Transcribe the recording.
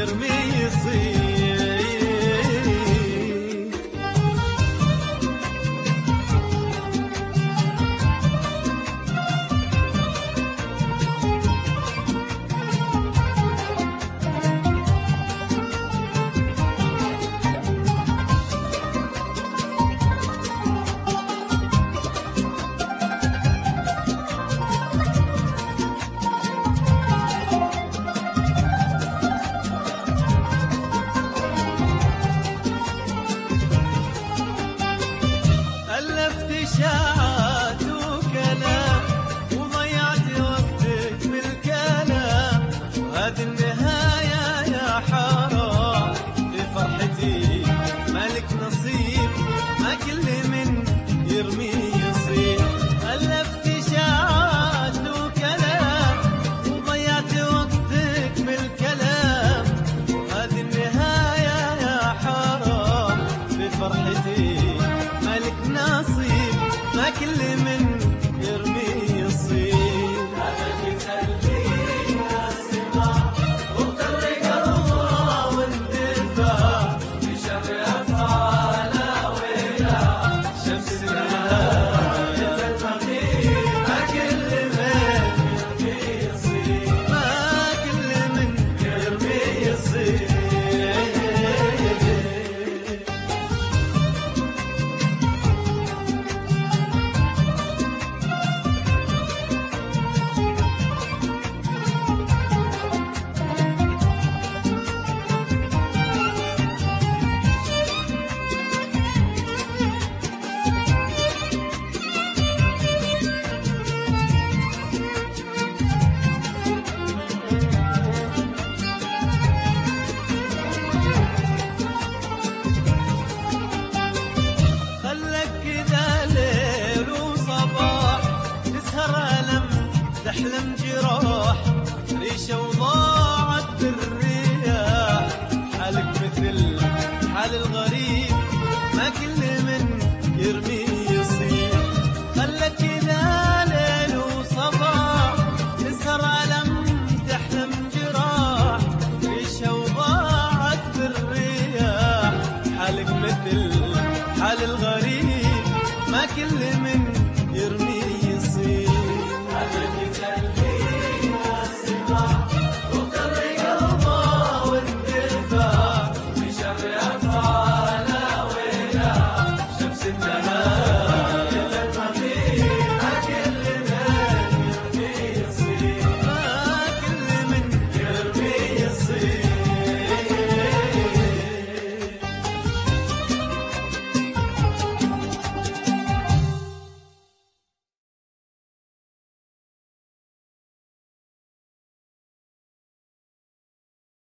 يرمي يصير. إشاعات وكلام وضيعت وقتك بالكلام، وهذه النهاية يا حرام في فرحتي مالك نصيب، ما كل من يرمي يصيب. ألفت إشاعات وكلام وضيعت وقتك بالكلام، وهذه النهاية يا حرام في فرحتي مالك نصيب، ما كل من يرمي يصيب. هذاك خلينا السماء وطرق الله واندفاع بشر أفعاله ويلا شمسنا المغيب، ما كل من يرمي يصيب، ما كل من يرمي يصيب. تحلم جراح ريشة وضاعت بالرياح، حالك مثل حال الغريب، ما كل من يرمي يصيب. خلك كذا ليل وصباح تسهر ألم تحلم جراح ريشة وضاعت بالرياح، حالك مثل حال الغريب، ما كل من